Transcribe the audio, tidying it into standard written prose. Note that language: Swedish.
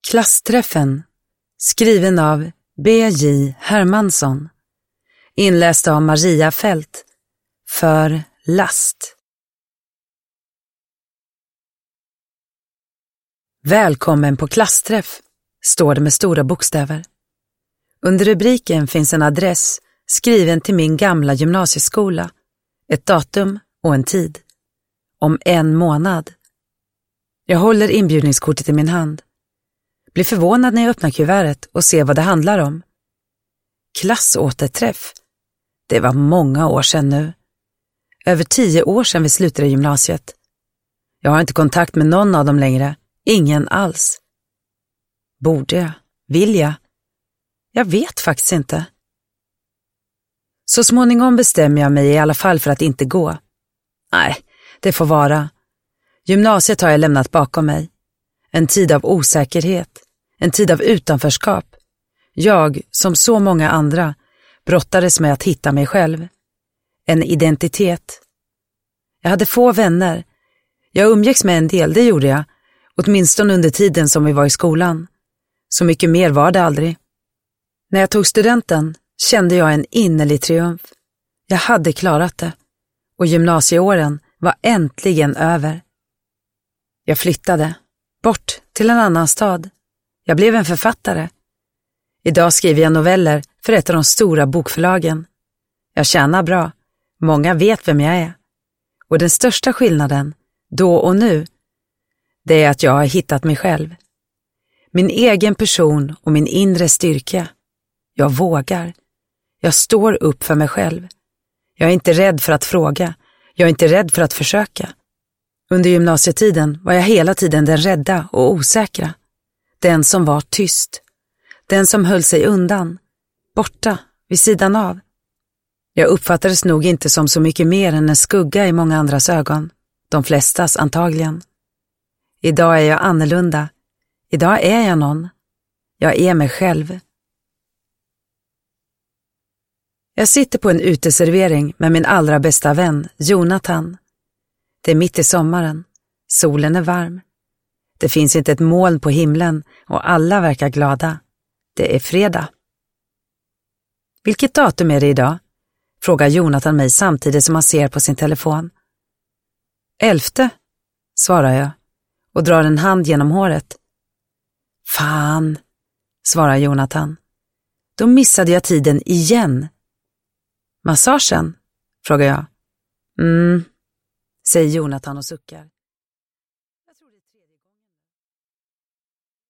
Klassträffen, skriven av B.J. Hermansson, inläst av Maria Fält, för Last. Välkommen på klassträff, står det med stora bokstäver. Under rubriken finns en adress skriven till min gamla gymnasieskola, ett datum och en tid. Om 1 månad. Jag håller inbjudningskortet i min hand. Blir förvånad när jag öppnar kuvertet och ser vad det handlar om. Klassåterträff. Det var många år sedan nu. Över 10 år sedan vi slutade gymnasiet. Jag har inte kontakt med någon av dem längre. Ingen alls. Borde jag? Vill jag? Jag vet faktiskt inte. Så småningom bestämmer jag mig i alla fall för att inte gå. Nej, det får vara. Gymnasiet har jag lämnat bakom mig. En tid av osäkerhet. En tid av utanförskap. Jag, som så många andra, brottades med att hitta mig själv. En identitet. Jag hade få vänner. Jag umgicks med en del, det gjorde jag. Åtminstone under tiden som vi var i skolan. Så mycket mer var det aldrig. När jag tog studenten kände jag en innerlig triumf. Jag hade klarat det. Och gymnasieåren var äntligen över. Jag flyttade. Bort till en annan stad. Jag blev en författare. Idag skriver jag noveller för ett av de stora bokförlagen. Jag tjänar bra. Många vet vem jag är. Och den största skillnaden, då och nu, det är att jag har hittat mig själv. Min egen person och min inre styrka. Jag vågar. Jag står upp för mig själv. Jag är inte rädd för att fråga. Jag är inte rädd för att försöka. Under gymnasietiden var jag hela tiden den rädda och osäkra. Den som var tyst. Den som höll sig undan. Borta, vid sidan av. Jag uppfattades nog inte som så mycket mer än en skugga i många andras ögon. De flestas antagligen. Idag är jag annorlunda. Idag är jag någon. Jag är mig själv. Jag sitter på en uteservering med min allra bästa vän, Jonathan. Det är mitt i sommaren. Solen är varm. Det finns inte ett moln på himlen och alla verkar glada. Det är fredag. Vilket datum är det idag? Frågar Jonathan mig samtidigt som han ser på sin telefon. 11, svarar jag och drar en hand genom håret. Fan, svarar Jonathan. Då missade jag tiden igen. Massagen? Frågar jag. Säger Jonathan och suckar.